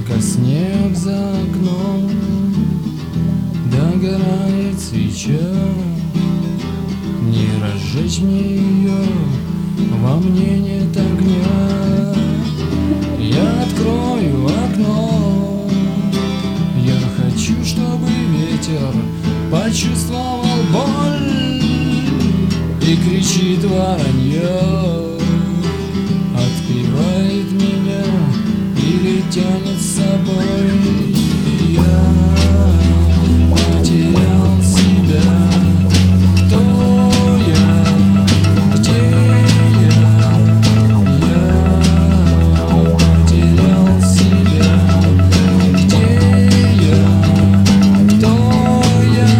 Только снег за окном, догорает свеча. Не разжечь мне ее, во мне нет огня. Я открою окно, я хочу, чтобы ветер почувствовал боль и кричит воронье, отпевает меня или тянет с собой. Я потерял себя. Кто я? Где я? Я потерял себя. Где я? Кто я?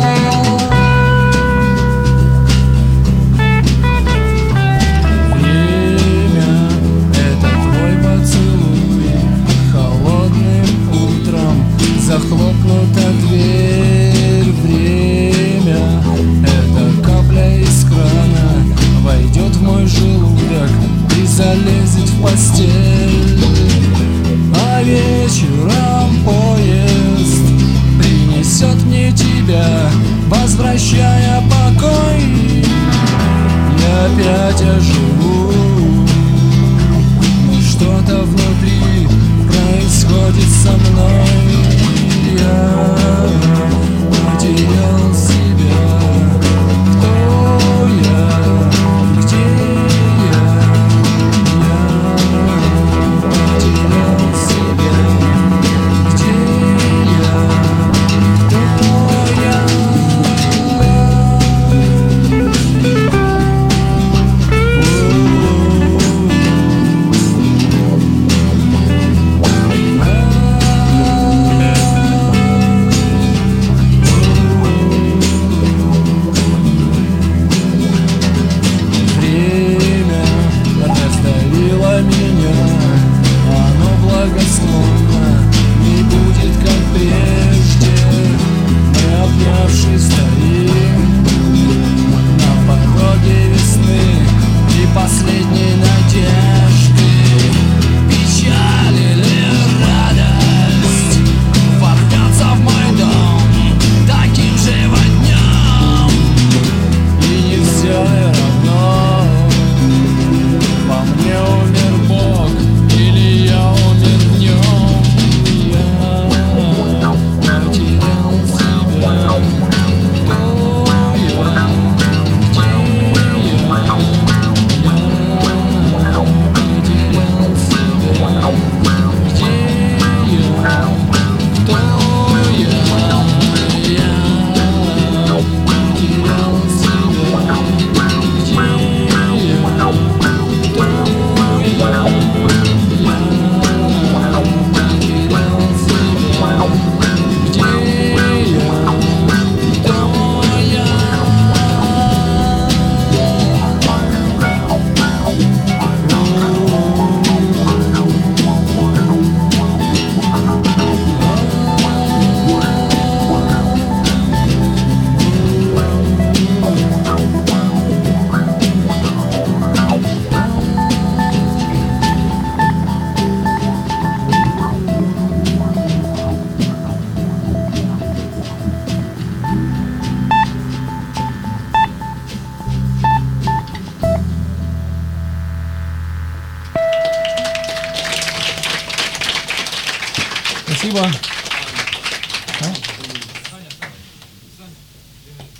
Время — это твой поцелуй. Холодным утром захлопнута дверь. Время — это капля из крана, войдет в мой желудок и залезет в постель. А вечером поезд принесет мне тебя, возвращая покой. Я опять оживу, но что-то внутри происходит со мной. Я потерял себя. Кто я? Где я? Я потерял себя. Где я? Кто я? Время раздавило меня, оно благосклонно не будет, как прежде. Мы, обнявшись, стоим на пороге весны и последней надежды. Печаль или радость ворвется в мой дом таким же во днем, и не все равно. Во мне умер Бог или я умер в нем. Я потерял себя. Кто я? Где я? Я потерял себя. Где я? Кто я? Я потерял себя. Где я? Спасибо.